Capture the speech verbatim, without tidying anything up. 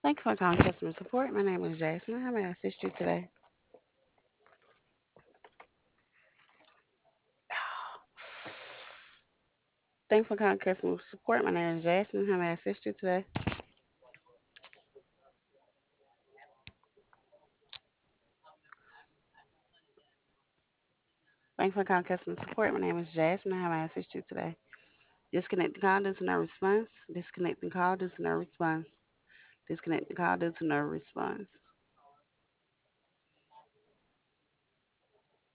Thank you for calling customer support. My name is Jasmine. How may I assist you today? Thank you for calling customer support. My name is Jasmine. How may I assist you today? Thank you for calling customer support. My name is Jasmine. How may I assist you today? Disconnect the call due to no response. Disconnect the call due to no response. Disconnect the call due to no response.